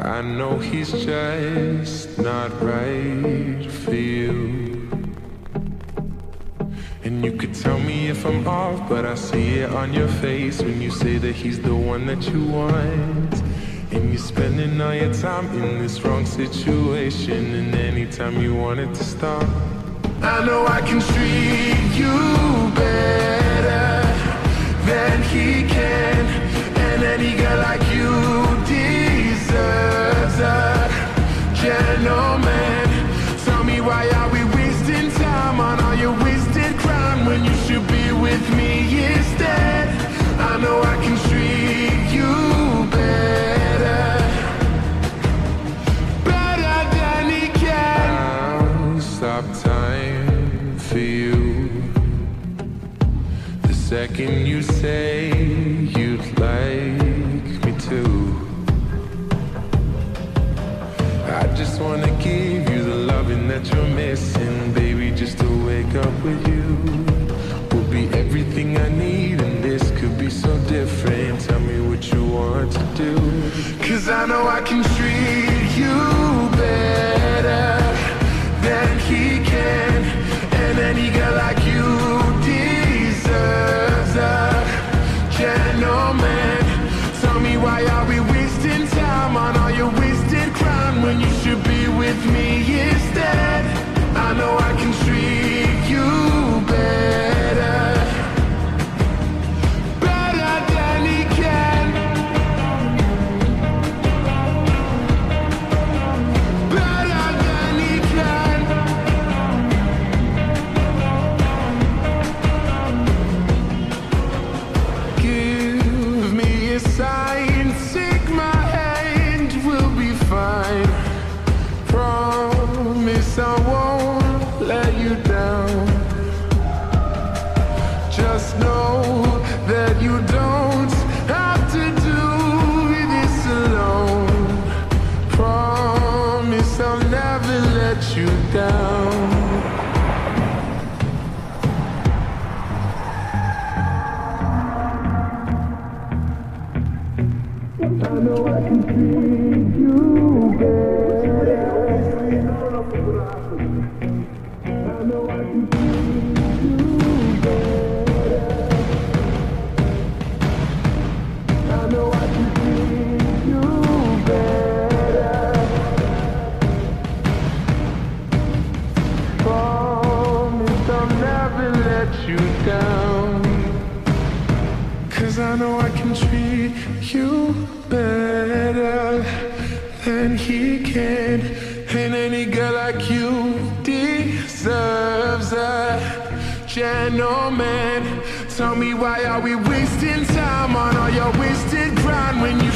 I know he's just not right for you. And you could tell me if I'm off, but I see it on your face when you say that he's the one that you want. And you're spending all your time in this wrong situation, and anytime you want it to stop, I know I can treat you better than he can. And any girl like you deserves a gentleman. Tell me, why are we wasting time on all your wasted crime when you should be with me instead? I know I can treat you better, better than he can. I'll stop time for you the second you say you'd like me to. I just wanna give you the loving that you're missing, baby. Just to wake up with you will be everything I need, and this could be so different. Tell me what you want to do, 'cause I know I can treat you better than he can. And any girl like you deserves a gentleman. Tell me, why are we wasting time on all your wasted crime when you should be with me instead? I know I can treat you better, better than he can, better than he can. Give me a sign, take my hand, we'll be fine. Promise I won't let you down. Just know that you don't have to do this alone. Promise I'll never let you down. I know I can treat you better. I know I can treat you better. I know I can treat you better. Promise I'll never let you down, 'cause I know I can treat you better than he can. And any girl like you deserves a gentleman. Tell me, why are we wasting time on all your wasted grind when you